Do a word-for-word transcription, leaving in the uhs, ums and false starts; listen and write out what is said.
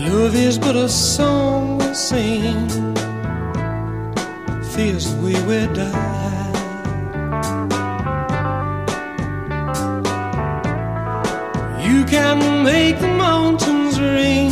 Love is but a song we sing, fears the way we die. You can make the mountains ring,